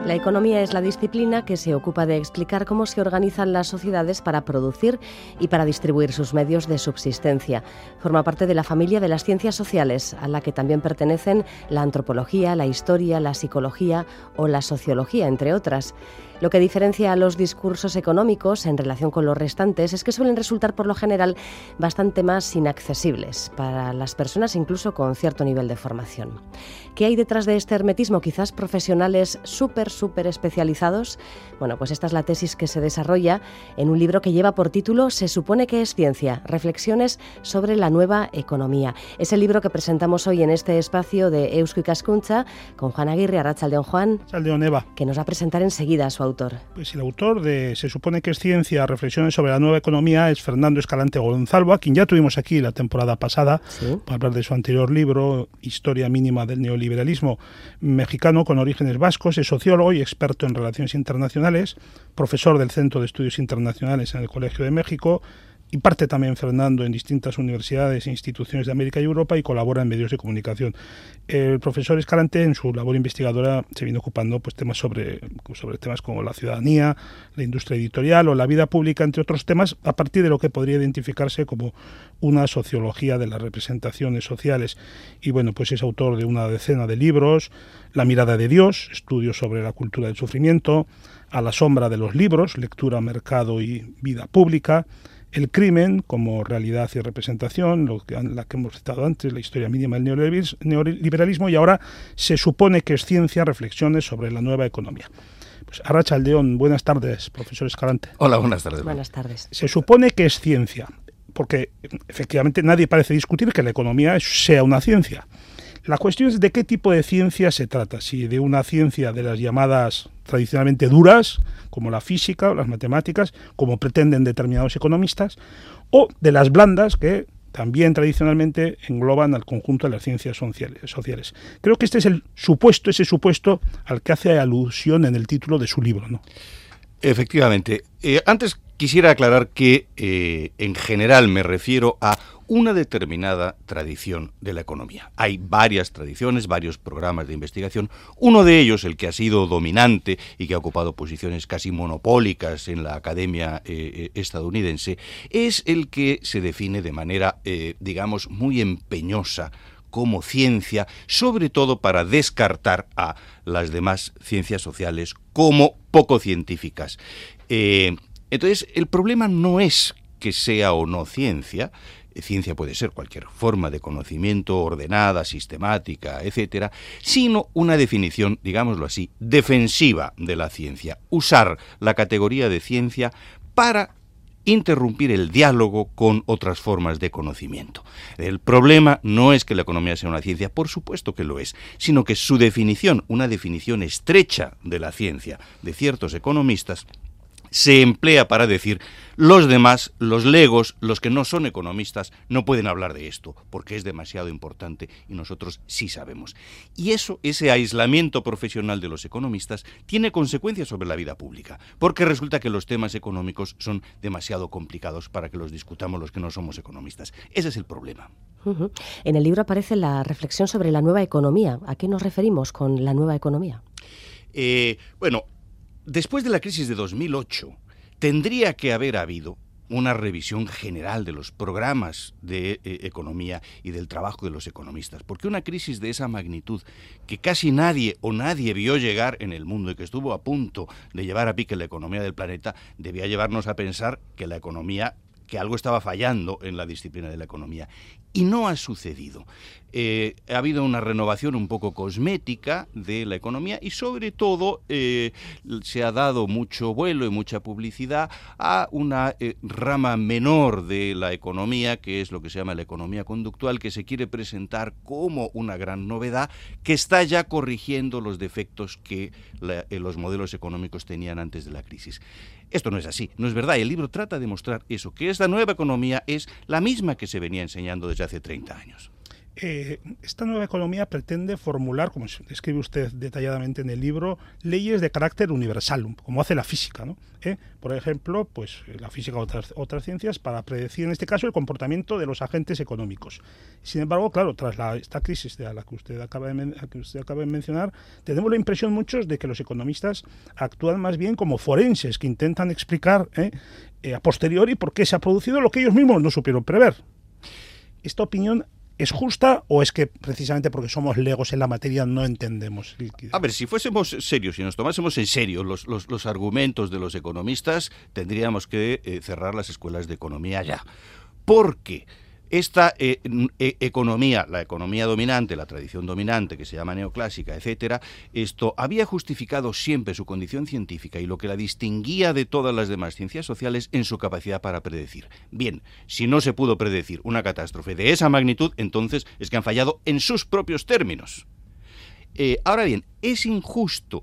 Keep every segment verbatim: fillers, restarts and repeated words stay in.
La economía es la disciplina que se ocupa de explicar cómo se organizan las sociedades para producir y para distribuir sus medios de subsistencia. Forma parte de la familia de las ciencias sociales, a la que también pertenecen la antropología, la historia, la psicología o la sociología, entre otras. Lo que diferencia a los discursos económicos en relación con los restantes es que suelen resultar por lo general bastante más inaccesibles para las personas incluso con cierto nivel de formación. ¿Qué hay detrás de este hermetismo? Quizás profesionales súper, súper especializados. Bueno, pues esta es la tesis que se desarrolla en un libro que lleva por título Se supone que es ciencia, reflexiones sobre la nueva economía. Es el libro que presentamos hoy en este espacio de Eusko Ikaskuntza con Juan Aguirre. Arratsaldeon, Juan. Arratsaldeon, Eva. Que nos va a presentar enseguida su autor. Pues el autor de Se supone que es ciencia, reflexiones sobre la nueva economía es Fernando Escalante Gonzalo, a quien ya tuvimos aquí la temporada pasada, ¿sí?, para hablar de su anterior libro, Historia mínima del neoliberalismo mexicano con orígenes vascos. Es sociólogo y experto en relaciones internacionales, profesor del Centro de Estudios Internacionales en el Colegio de México. Imparte también Fernando en distintas universidades e instituciones de América y Europa y colabora en medios de comunicación. El profesor Escalante, en su labor investigadora, se viene ocupando pues temas sobre, sobre temas como la ciudadanía, la industria editorial o la vida pública, entre otros temas, a partir de lo que podría identificarse como una sociología de las representaciones sociales. Y bueno, pues es autor de una decena de libros: La mirada de Dios, estudios sobre la cultura del sufrimiento; A la sombra de los libros, lectura, mercado y vida pública; El crimen como realidad y representación, lo que, la que hemos citado antes, la historia mínima del neoliberalismo, y ahora Se supone que es ciencia, reflexiones sobre la nueva economía. Pues Arratsaldeon, buenas tardes, profesor Escalante. Hola, buenas tardes. Buenas tardes. Se supone que es ciencia, porque efectivamente nadie parece discutir que la economía sea una ciencia. La cuestión es de qué tipo de ciencia se trata, si de una ciencia de las llamadas tradicionalmente duras, como la física o las matemáticas, como pretenden determinados economistas, o de las blandas, que también tradicionalmente engloban al conjunto de las ciencias sociales. Creo que este es el supuesto, ese supuesto al que hace alusión en el título de su libro, ¿no? Efectivamente. Eh, antes quisiera aclarar que eh, en general me refiero a una determinada tradición de la economía. Hay varias tradiciones, varios programas de investigación. Uno de ellos, el que ha sido dominante y que ha ocupado posiciones casi monopólicas en la academia eh, estadounidense, es el que se define de manera, eh, digamos, muy empeñosa como ciencia, sobre todo para descartar a las demás ciencias sociales como poco científicas. Eh, entonces, el problema no es que sea o no ciencia. Ciencia puede ser cualquier forma de conocimiento ordenada, sistemática, etcétera, sino una definición, digámoslo así, defensiva de la ciencia. Usar la categoría de ciencia para interrumpir el diálogo con otras formas de conocimiento. El problema no es que la economía sea una ciencia, por supuesto que lo es, sino que su definición, una definición estrecha de la ciencia de ciertos economistas, se emplea para decir los demás, los legos, los que no son economistas, no pueden hablar de esto porque es demasiado importante y nosotros sí sabemos. Y eso, ese aislamiento profesional de los economistas, tiene consecuencias sobre la vida pública, porque resulta que los temas económicos son demasiado complicados para que los discutamos los que no somos economistas. Ese es el problema. Uh-huh. En el libro aparece la reflexión sobre la nueva economía. ¿A qué nos referimos con la nueva economía? Eh, bueno, después de la crisis de dos mil ocho, tendría que haber habido una revisión general de los programas de eh, economía y del trabajo de los economistas, porque una crisis de esa magnitud, que casi nadie o nadie vio llegar en el mundo y que estuvo a punto de llevar a pique la economía del planeta, debía llevarnos a pensar que la economía, que algo estaba fallando en la disciplina de la economía. Y no ha sucedido. Eh, ha habido una renovación un poco cosmética de la economía y sobre todo eh, se ha dado mucho vuelo y mucha publicidad a una eh, rama menor de la economía, que es lo que se llama la economía conductual, que se quiere presentar como una gran novedad que está ya corrigiendo los defectos que la, eh, los modelos económicos tenían antes de la crisis. Esto no es así, no es verdad. El libro trata de mostrar eso, que esta nueva economía es la misma que se venía enseñando desde hace treinta años. Eh, esta nueva economía pretende formular, como escribe usted detalladamente en el libro, leyes de carácter universal, como hace la física, ¿no? ¿Eh? Por ejemplo, pues la física o otras, otras ciencias para predecir, en este caso, el comportamiento de los agentes económicos. Sin embargo, claro, tras la, esta crisis de la que usted acaba de, men que usted acaba de mencionar, tenemos la impresión muchos de que los economistas actúan más bien como forenses, que intentan explicar ¿eh? Eh, a posteriori por qué se ha producido lo que ellos mismos no supieron prever. Esta opinión ¿es justa o es que precisamente porque somos legos en la materia no entendemos? A ver, si fuésemos serios, si nos tomásemos en serio los, los, los argumentos de los economistas, tendríamos que eh, cerrar las escuelas de economía ya. Porque esta eh, eh, economía, la economía dominante, la tradición dominante, que se llama neoclásica, etcétera, esto había justificado siempre su condición científica y lo que la distinguía de todas las demás ciencias sociales en su capacidad para predecir. Bien, si no se pudo predecir una catástrofe de esa magnitud, entonces es que han fallado en sus propios términos. Eh, ahora bien, es injusto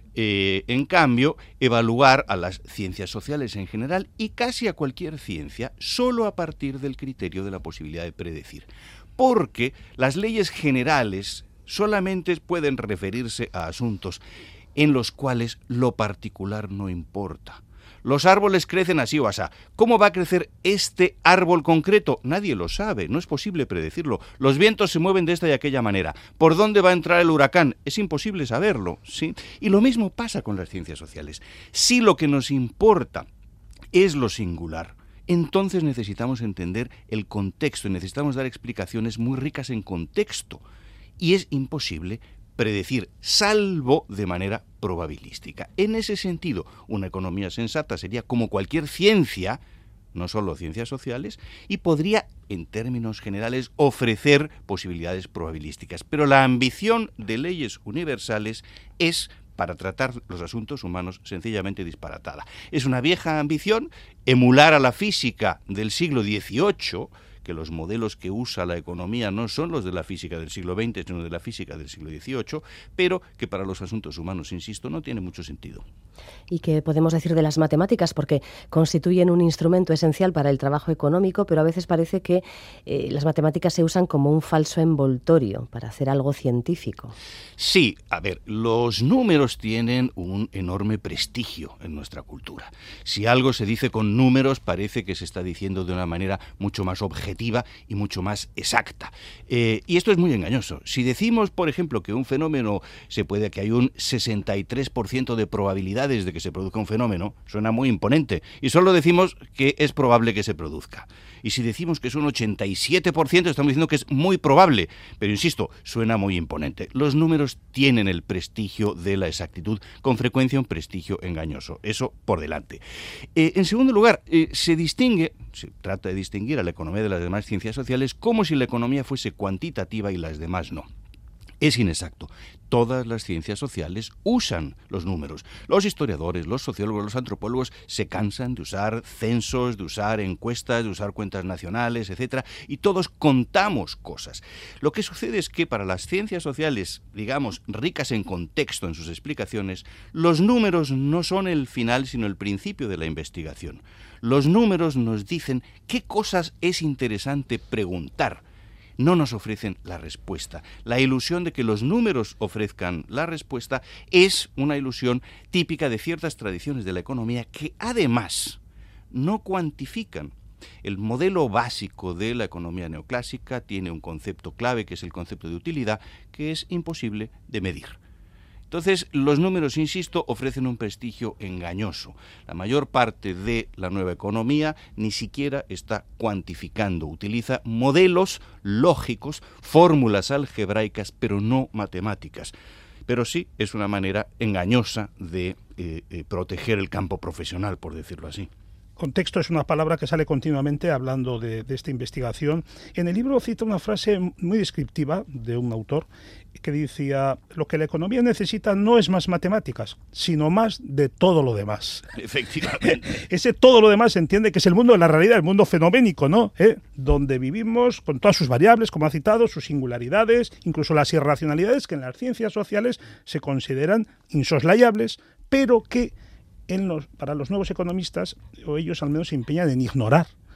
Eh, en cambio, evaluar a las ciencias sociales en general y casi a cualquier ciencia solo a partir del criterio de la posibilidad de predecir. Porque las leyes generales solamente pueden referirse a asuntos en los cuales lo particular no importa. Los árboles crecen así o asá. ¿Cómo va a crecer este árbol concreto? Nadie lo sabe, no es posible predecirlo. Los vientos se mueven de esta y aquella manera. ¿Por dónde va a entrar el huracán? Es imposible saberlo, ¿sí? Y lo mismo pasa con las ciencias sociales. Si lo que nos importa es lo singular, entonces necesitamos entender el contexto y necesitamos dar explicaciones muy ricas en contexto. Y es imposible predecir, salvo de manera probabilística. En ese sentido, una economía sensata sería como cualquier ciencia, no solo ciencias sociales, y podría, en términos generales, ofrecer posibilidades probabilísticas. Pero la ambición de leyes universales es, para tratar los asuntos humanos, sencillamente disparatada. Es una vieja ambición emular a la física del siglo dieciocho, que los modelos que usa la economía no son los de la física del siglo veinte, sino de la física del siglo dieciocho, pero que para los asuntos humanos, insisto, no tiene mucho sentido. ¿Y qué podemos decir de las matemáticas? Porque constituyen un instrumento esencial para el trabajo económico, pero a veces parece que eh, las matemáticas se usan como un falso envoltorio para hacer algo científico. Sí, a ver, los números tienen un enorme prestigio en nuestra cultura. Si algo se dice con números, parece que se está diciendo de una manera mucho más objetiva y mucho más exacta. Eh, y esto es muy engañoso. Si decimos, por ejemplo, que un fenómeno se puede, que hay un sesenta y tres por ciento de probabilidades de que se produzca un fenómeno, suena muy imponente. Y solo decimos que es probable que se produzca. Y si decimos que es un ochenta y siete por ciento, estamos diciendo que es muy probable. Pero insisto, suena muy imponente. Los números tienen el prestigio de la exactitud, con frecuencia un prestigio engañoso. Eso por delante. Eh, en segundo lugar, eh, se distingue, se trata de distinguir a la economía de las demás ciencias sociales como si la economía fuese cuantitativa y las demás no. Es inexacto. Todas las ciencias sociales usan los números. Los historiadores, los sociólogos, los antropólogos se cansan de usar censos, de usar encuestas, de usar cuentas nacionales, etcétera, y todos contamos cosas. Lo que sucede es que para las ciencias sociales, digamos, ricas en contexto en sus explicaciones, los números no son el final, sino el principio de la investigación. Los números nos dicen qué cosas es interesante preguntar. No nos ofrecen la respuesta. La ilusión de que los números ofrezcan la respuesta es una ilusión típica de ciertas tradiciones de la economía que además no cuantifican. El modelo básico de la economía neoclásica tiene un concepto clave, que es el concepto de utilidad, que es imposible de medir. Entonces, los números, insisto, ofrecen un prestigio engañoso. La mayor parte de la nueva economía ni siquiera está cuantificando. Utiliza modelos lógicos, fórmulas algebraicas, pero no matemáticas. Pero sí es una manera engañosa de eh, eh, proteger el campo profesional, por decirlo así. Contexto es una palabra que sale continuamente hablando de, de esta investigación. En el libro cita una frase muy descriptiva de un autor que decía: lo que la economía necesita no es más matemáticas, sino más de todo lo demás. Efectivamente. Ese todo lo demás se entiende que es el mundo de la realidad, el mundo fenoménico, ¿no? ¿Eh? Donde vivimos con todas sus variables, como ha citado, sus singularidades, incluso las irracionalidades que en las ciencias sociales se consideran insoslayables, pero que En los, para los nuevos economistas, o ellos al menos se empeñan en ignorar,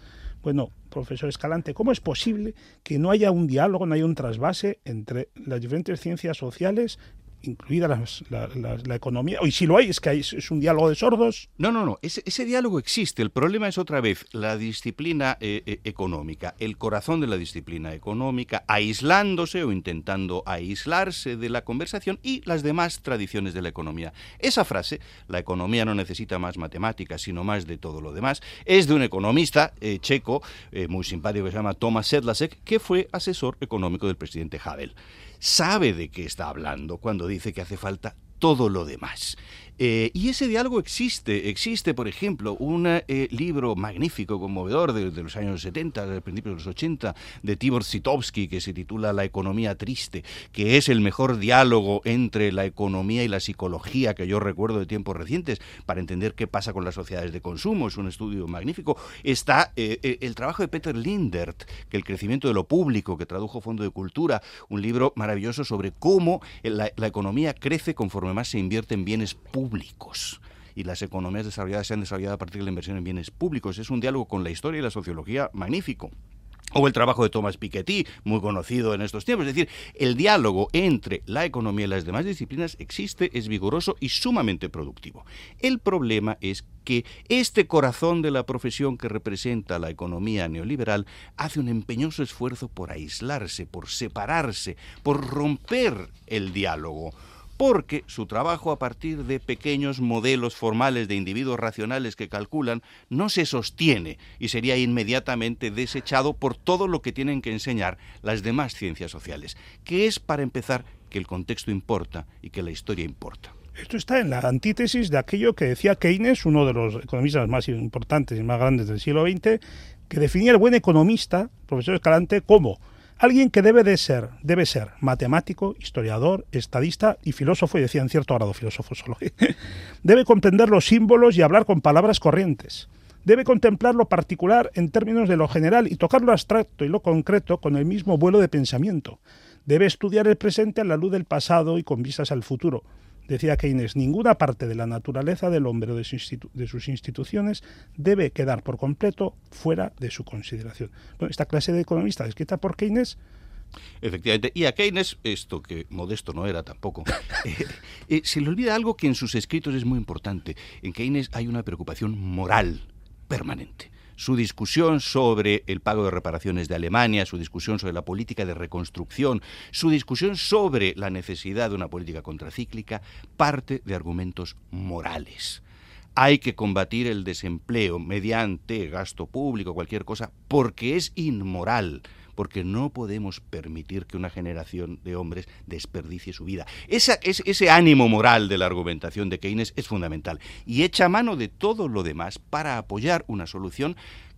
Bueno, profesor Escalante, ¿cómo es posible que no haya un diálogo, no haya un trasvase entre las diferentes ciencias sociales, incluida las, la, la, la economía? Y si lo hay, es que hay, es un diálogo de sordos. No, no, no, ese, ese diálogo existe. El problema es otra vez la disciplina eh, eh, económica, el corazón de la disciplina económica, aislándose o intentando aislarse de la conversación y las demás tradiciones de la economía. Esa frase, la economía no necesita más matemáticas, sino más de todo lo demás, es de un economista eh, checo, eh, muy simpático, que se llama Tomáš Sedlacek, que fue asesor económico del presidente Havel. Sabe de qué está hablando cuando dice que hace falta todo lo demás. Eh, y ese diálogo existe. Existe, por ejemplo, un eh, libro magnífico, conmovedor, de, de los años setenta, de principios de los ochenta, de Tibor Zytowski, que se titula La economía triste, que es el mejor diálogo entre la economía y la psicología que yo recuerdo de tiempos recientes, para entender qué pasa con las sociedades de consumo. Es un estudio magnífico. Está eh, el trabajo de Peter Lindert, que el crecimiento de lo público, que tradujo Fondo de Cultura, un libro maravilloso sobre cómo la, la economía crece conforme más se invierte en bienes públicos. públicos. Y las economías desarrolladas se han desarrollado a partir de la inversión en bienes públicos. Es un diálogo con la historia y la sociología magnífico. O el trabajo de Thomas Piketty, muy conocido en estos tiempos. Es decir, el diálogo entre la economía y las demás disciplinas existe, es vigoroso y sumamente productivo. El problema es que este corazón de la profesión que representa la economía neoliberal hace un empeñoso esfuerzo por aislarse, por separarse, por romper el diálogo. Porque su trabajo a partir de pequeños modelos formales de individuos racionales que calculan no se sostiene y sería inmediatamente desechado por todo lo que tienen que enseñar las demás ciencias sociales, que es, para empezar, que el contexto importa y que la historia importa. Esto está en la antítesis de aquello que decía Keynes, uno de los economistas más importantes y más grandes del siglo veinte, que definía el buen economista, profesor Escalante, como alguien que debe de ser, debe ser matemático, historiador, estadista y filósofo, y decía en cierto grado filósofo solo. Debe comprender los símbolos y hablar con palabras corrientes. Debe contemplar lo particular en términos de lo general y tocar lo abstracto y lo concreto con el mismo vuelo de pensamiento. Debe estudiar el presente a la luz del pasado y con vistas al futuro. Decía Keynes, ninguna parte de la naturaleza del hombre o de, su institu- de sus instituciones debe quedar por completo fuera de su consideración. Bueno, esta clase de economista escrita por Keynes... Efectivamente, y a Keynes, esto que modesto no era tampoco, eh, eh, se le olvida algo que en sus escritos es muy importante. En Keynes hay una preocupación moral permanente. Su discusión sobre el pago de reparaciones de Alemania, su discusión sobre la política de reconstrucción, su discusión sobre la necesidad de una política contracíclica, parte de argumentos morales. Hay que combatir el desempleo mediante gasto público, cualquier cosa, porque es inmoral, porque no podemos permitir que una generación de hombres desperdicie su vida. Esa, es, ese ánimo moral de la argumentación de Keynes es fundamental y echa mano de todo lo demás para apoyar una solución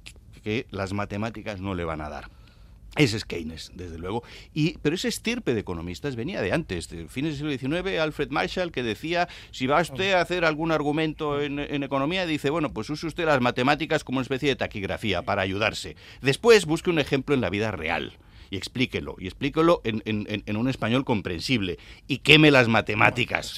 que las matemáticas no le van a dar. Ese es Keynes, desde luego, y, pero ese estirpe de economistas venía de antes, de fines del siglo diecinueve, Alfred Marshall, que decía, si va usted a hacer algún argumento en, en economía, dice, bueno, pues use usted las matemáticas como una especie de taquigrafía para ayudarse. Después busque un ejemplo en la vida real y explíquelo, y explíquelo en, en, en un español comprensible, y queme las matemáticas.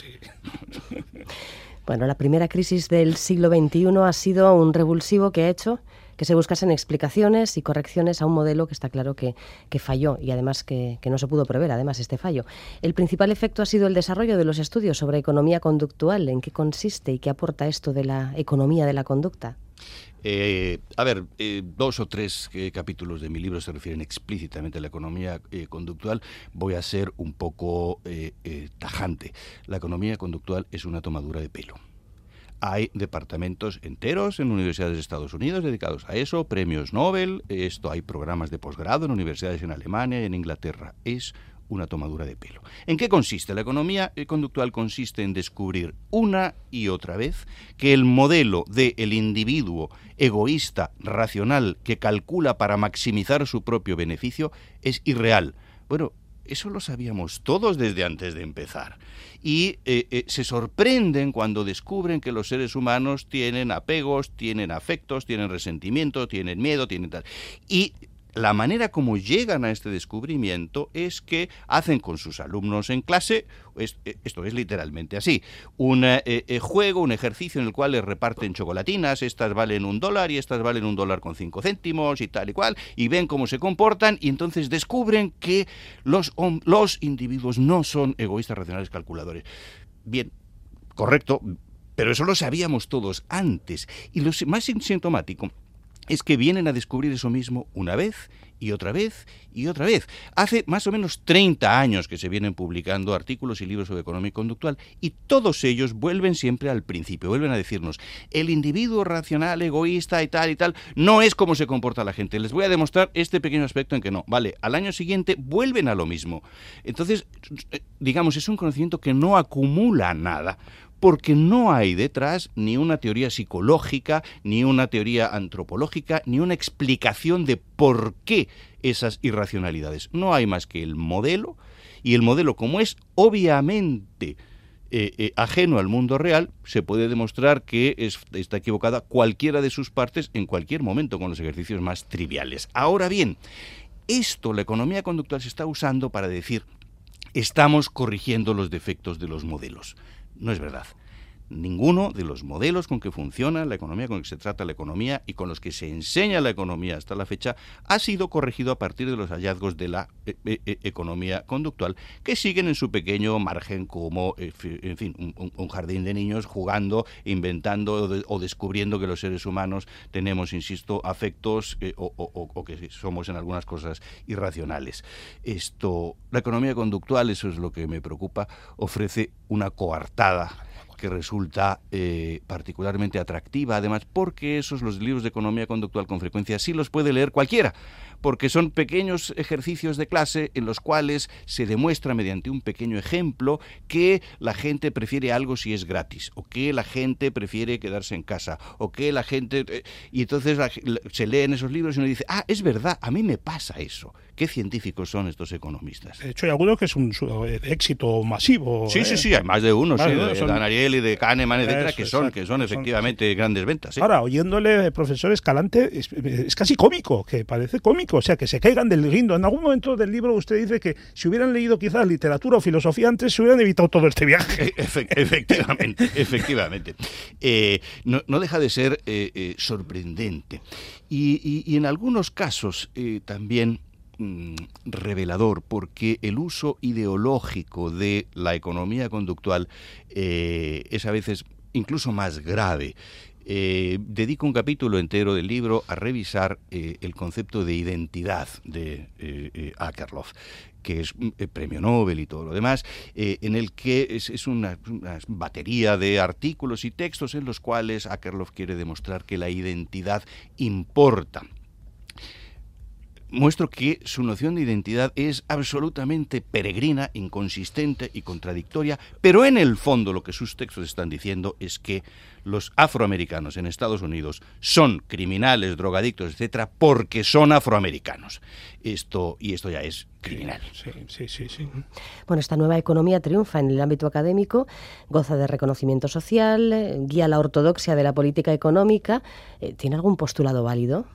Bueno, la primera crisis del siglo veintiuno ha sido un revulsivo que ha hecho que se buscasen explicaciones y correcciones a un modelo que está claro que, que falló y además que, que no se pudo prever, además, este fallo. El principal efecto ha sido el desarrollo de los estudios sobre economía conductual. ¿En qué consiste y qué aporta esto de la economía de la conducta? Eh, a ver, eh, dos o tres eh, capítulos de mi libro se refieren explícitamente a la economía eh, conductual. Voy a ser un poco eh, eh, tajante. La economía conductual es una tomadura de pelo. Hay departamentos enteros en universidades de Estados Unidos dedicados a eso, premios Nobel, esto hay programas de posgrado en universidades en Alemania y en Inglaterra. Es una tomadura de pelo. ¿En qué consiste? La economía conductual consiste en descubrir una y otra vez que el modelo del individuo egoísta, racional, que calcula para maximizar su propio beneficio, es irreal. Bueno, eso lo sabíamos todos desde antes de empezar. Y eh, eh, se sorprenden cuando descubren que los seres humanos tienen apegos, tienen afectos, tienen resentimiento, tienen miedo, tienen tal. Y la manera como llegan a este descubrimiento es que hacen con sus alumnos en clase, es, esto es literalmente así, un eh, eh, juego, un ejercicio en el cual les reparten chocolatinas, estas valen un dólar y estas valen un dólar con cinco céntimos y tal y cual, y ven cómo se comportan y entonces descubren que los, los individuos no son egoístas, racionales, calculadores. Bien, correcto, pero eso lo sabíamos todos antes. Y lo más sintomático es que vienen a descubrir eso mismo una vez y otra vez y otra vez. Hace más o menos treinta años que se vienen publicando artículos y libros sobre economía conductual y todos ellos vuelven siempre al principio, vuelven a decirnos, el individuo racional, egoísta y tal y tal, no es como se comporta la gente. Les voy a demostrar este pequeño aspecto en que no. Vale, al año siguiente vuelven a lo mismo. Entonces, digamos, es un conocimiento que no acumula nada, porque no hay detrás ni una teoría psicológica, ni una teoría antropológica, ni una explicación de por qué esas irracionalidades. No hay más que el modelo, y el modelo, como es obviamente eh, eh, ajeno al mundo real, se puede demostrar que es, está equivocada cualquiera de sus partes en cualquier momento con los ejercicios más triviales. Ahora bien, esto, la economía conductual, se está usando para decir, estamos corrigiendo los defectos de los modelos. No es verdad. Ninguno de los modelos con que funciona la economía, con que se trata la economía y con los que se enseña la economía hasta la fecha ha sido corregido a partir de los hallazgos de la e e economía conductual, que siguen en su pequeño margen como, en fin, un, un jardín de niños jugando, inventando o, de, o descubriendo que los seres humanos tenemos, insisto, afectos eh, o, o, o que somos en algunas cosas irracionales. Esto, la economía conductual, eso es lo que me preocupa, ofrece una coartada que resulta eh, particularmente atractiva, además, porque esos, los libros de economía conductual, con frecuencia sí los puede leer cualquiera, porque son pequeños ejercicios de clase en los cuales se demuestra mediante un pequeño ejemplo que la gente prefiere algo si es gratis, o que la gente prefiere quedarse en casa, o que la gente... Eh, y entonces la, la, se leen esos libros y uno dice, ah, es verdad, a mí me pasa eso. ¿Qué científicos son estos economistas? De hecho, hay algunos que es un éxito masivo. Sí, ¿eh? sí, sí, hay más de uno, más sí, de, de son, Dan Ariely, de Kahneman, etcétera, eso, que son, exacto, que son efectivamente son, grandes ventas. ¿Sí? Ahora, oyéndole, profesor Escalante, es, es casi cómico, que parece cómico, o sea, que se caigan del guindo. En algún momento del libro usted dice que si hubieran leído quizás literatura o filosofía antes, se hubieran evitado todo este viaje. Efe, efectivamente, efectivamente. Eh, no, no deja de ser eh, eh, sorprendente. Y, y, y en algunos casos eh, también revelador, porque el uso ideológico de la economía conductual eh, es a veces incluso más grave. Eh, dedico un capítulo entero del libro a revisar eh, el concepto de identidad de eh, eh, Akerlof, que es eh, premio Nobel y todo lo demás, eh, en el que es, es una, una batería de artículos y textos en los cuales Akerlof quiere demostrar que la identidad importa. Muestro que su noción de identidad es absolutamente peregrina, inconsistente y contradictoria, pero en el fondo lo que sus textos están diciendo es que los afroamericanos en Estados Unidos son criminales, drogadictos, etcétera, porque son afroamericanos. Esto, y esto ya es criminal. Sí, sí, sí, sí. Bueno, esta nueva economía triunfa en el ámbito académico, goza de reconocimiento social, guía la ortodoxia de la política económica. ¿Tiene algún postulado válido?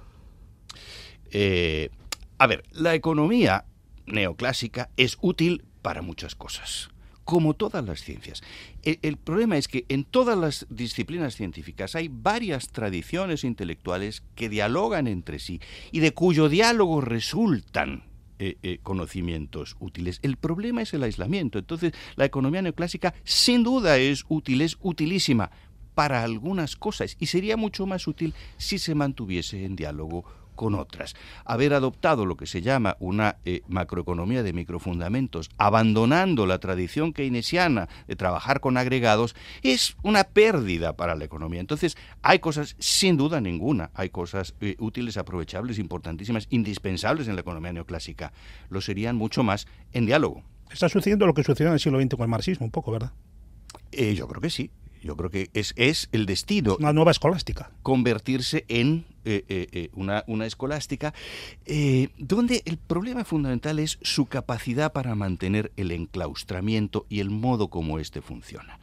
Eh, a ver, la economía neoclásica es útil para muchas cosas, como todas las ciencias. El, el problema es que en todas las disciplinas científicas hay varias tradiciones intelectuales que dialogan entre sí y de cuyo diálogo resultan eh, eh, conocimientos útiles. El problema es el aislamiento. Entonces, la economía neoclásica sin duda es útil, es utilísima para algunas cosas y sería mucho más útil si se mantuviese en diálogo con otras. Haber adoptado lo que se llama una eh, macroeconomía de microfundamentos, abandonando la tradición keynesiana de trabajar con agregados, es una pérdida para la economía. Entonces, hay cosas, sin duda ninguna, hay cosas eh, útiles, aprovechables, importantísimas, indispensables en la economía neoclásica. Lo serían mucho más en diálogo. Está sucediendo lo que sucedió en el siglo veinte con el marxismo, un poco, ¿verdad? Eh, yo creo que sí. Yo creo que es, es el destino. Es una nueva escolástica. Convertirse en eh, eh, una, una escolástica, eh, donde el problema fundamental es su capacidad para mantener el enclaustramiento y el modo como éste funciona.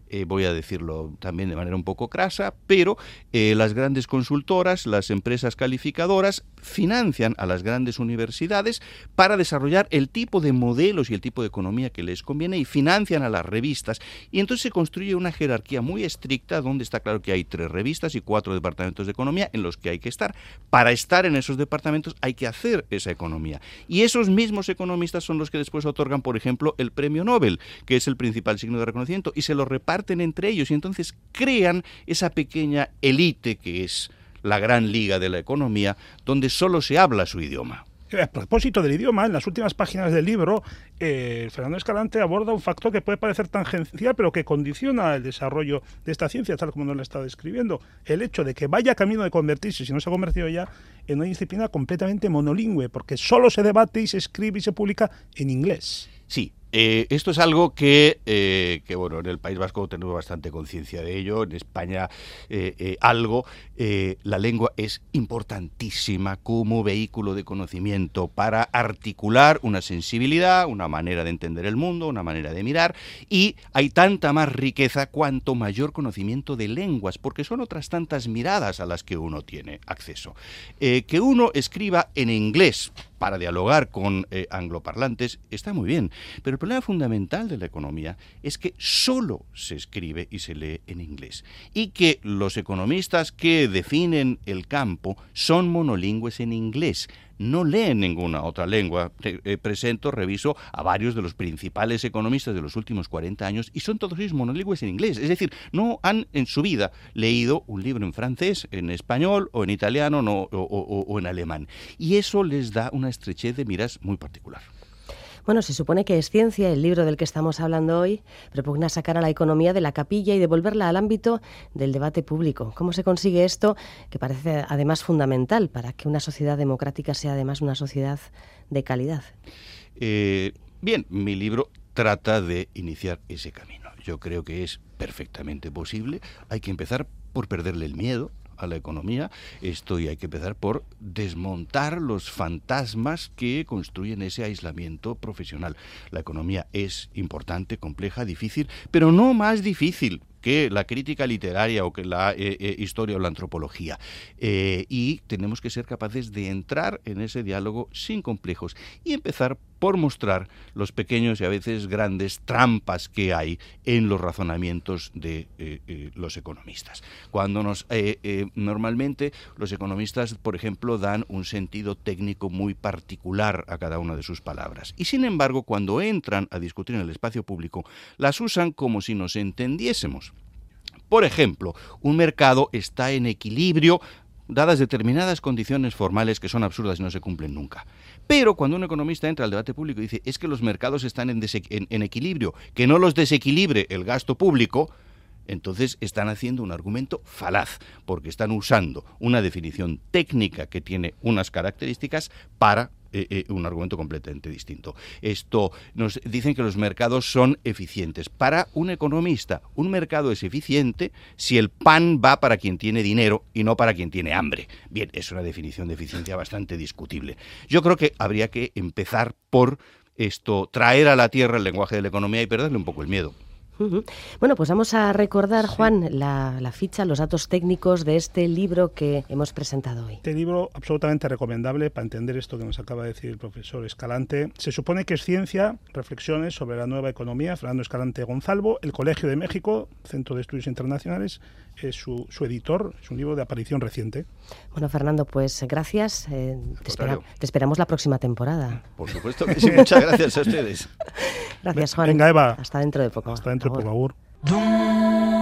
eh, voy a decirlo también de manera un poco crasa, pero eh, las grandes consultoras, las empresas calificadoras, financian a las grandes universidades para desarrollar el tipo de modelos y el tipo de economía que les conviene y financian a las revistas. Y entonces se construye una jerarquía muy estricta donde está claro que hay tres revistas y cuatro departamentos de economía en los que hay que estar. Para estar en esos departamentos hay que hacer esa economía. Y esos mismos economistas son los que después otorgan, por ejemplo, el premio Nobel, que es el principal signo de reconocimiento, y se lo reparten entre ellos y entonces crean esa pequeña élite que es la gran liga de la economía, donde solo se habla su idioma. A propósito del idioma, en las últimas páginas del libro, eh, Fernando Escalante aborda un factor que puede parecer tangencial, pero que condiciona el desarrollo de esta ciencia, tal como nos lo está describiendo. El hecho de que vaya camino de convertirse, si no se ha convertido ya, en una disciplina completamente monolingüe, porque solo se debate y se escribe y se publica en inglés. Sí. Eh, esto es algo que, eh, que, bueno, en el País Vasco tenemos bastante conciencia de ello, en España eh, eh, algo. Eh, la lengua es importantísima como vehículo de conocimiento para articular una sensibilidad, una manera de entender el mundo, una manera de mirar, y hay tanta más riqueza cuanto mayor conocimiento de lenguas, porque son otras tantas miradas a las que uno tiene acceso. Eh, que uno escriba en inglés para dialogar con eh, angloparlantes está muy bien, pero el problema fundamental de la economía es que solo se escribe y se lee en inglés y que los economistas que definen el campo son monolingües en inglés. No leen ninguna otra lengua. Eh, presento, reviso a varios de los principales economistas de los últimos cuarenta años y son todos ellos monolingües en inglés. Es decir, no han en su vida leído un libro en francés, en español o en italiano no, o, o, o en alemán. Y eso les da una estrechez de miras muy particular. Bueno, se supone que es ciencia, el libro del que estamos hablando hoy, propugna sacar a la economía de la capilla y devolverla al ámbito del debate público. ¿Cómo se consigue esto, que parece además fundamental para que una sociedad democrática sea además una sociedad de calidad? Eh, bien, mi libro trata de iniciar ese camino. Yo creo que es perfectamente posible. Hay que empezar por perderle el miedo a la economía, esto y hay que empezar por desmontar los fantasmas que construyen ese aislamiento profesional. La economía es importante, compleja, difícil, pero no más difícil que la crítica literaria o que la eh, eh, historia o la antropología. Eh, y tenemos que ser capaces de entrar en ese diálogo sin complejos y empezar por mostrar los pequeños y a veces grandes trampas que hay en los razonamientos de eh, eh, los economistas. Cuando nos eh, eh, normalmente los economistas, por ejemplo, dan un sentido técnico muy particular a cada una de sus palabras. Y sin embargo, cuando entran a discutir en el espacio público, las usan como si nos entendiésemos. Por ejemplo, un mercado está en equilibrio dadas determinadas condiciones formales que son absurdas y no se cumplen nunca. Pero cuando un economista entra al debate público y dice es que los mercados están en, en, en equilibrio, que no los desequilibre el gasto público, entonces están haciendo un argumento falaz, porque están usando una definición técnica que tiene unas características para Eh, eh, un argumento completamente distinto. Esto nos dicen que los mercados son eficientes. Para un economista, un mercado es eficiente si el pan va para quien tiene dinero y no para quien tiene hambre. Bien, es una definición de eficiencia bastante discutible. Yo creo que habría que empezar por esto, traer a la tierra el lenguaje de la economía y perderle un poco el miedo. Uh-huh. Bueno, pues vamos a recordar, Juan, la, la ficha, los datos técnicos de este libro que hemos presentado hoy. Este libro absolutamente recomendable para entender esto que nos acaba de decir el profesor Escalante. Se supone que es ciencia, reflexiones sobre la nueva economía, Fernando Escalante Gonzalvo, el Colegio de México, Centro de Estudios Internacionales, es su, su editor, es un libro de aparición reciente. Bueno, Fernando, pues gracias. Eh, te, espera, te esperamos la próxima temporada. Por supuesto que sí, muchas gracias a ustedes. Gracias, Juan. Venga, Eva. Hasta dentro de poco. Hasta dentro de poco, agur.